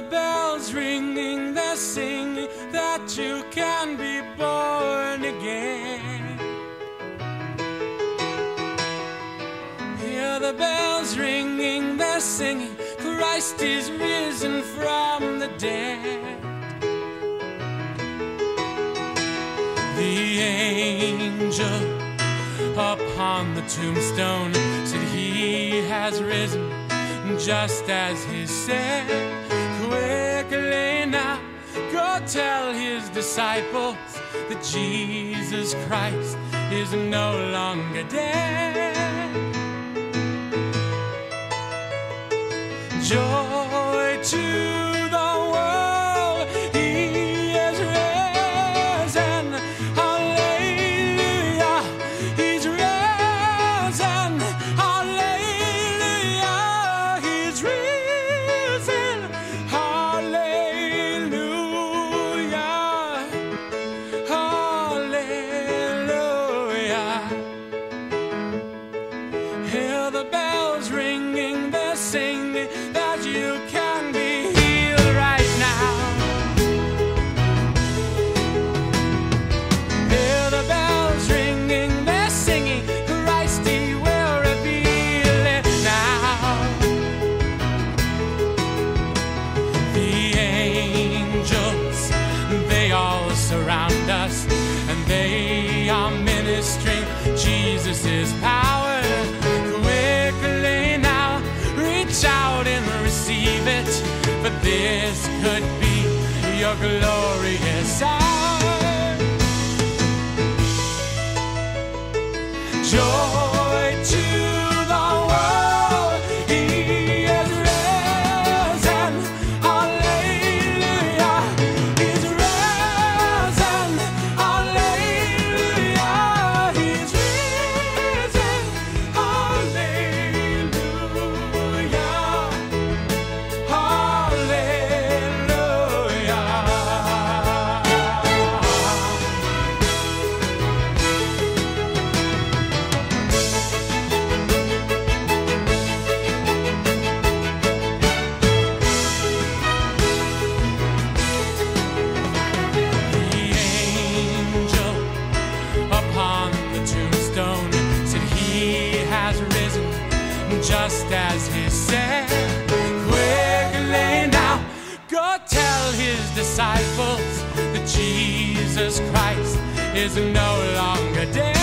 bells ringing, they're singing that you can be born again. Hear the bells ringing, they're singing, Christ is risen from the dead. The angel upon the tombstone said he has risen just as he said. Quickly now, go tell his disciples that Jesus Christ is no longer dead. Joy to the world, he is risen. Hallelujah, he's risen. Hallelujah, he's risen. Hallelujah, hallelujah. Hear the bells ringing, they're singing that you can be healed right now. Hear the bells ringing, they're singing, Christ, he will reveal it now. The angels, they all surround us, and they are ministering Jesus' power. Quickly now, reach out and receive it, for this could be your glorious hour. Joy to the world, he is risen. Hallelujah, he's risen. Hallelujah, he's risen. Hallelujah, The angel upon the tombstone said he has risen just as he said. Quickly now, go tell his disciples that Jesus Christ is no longer dead.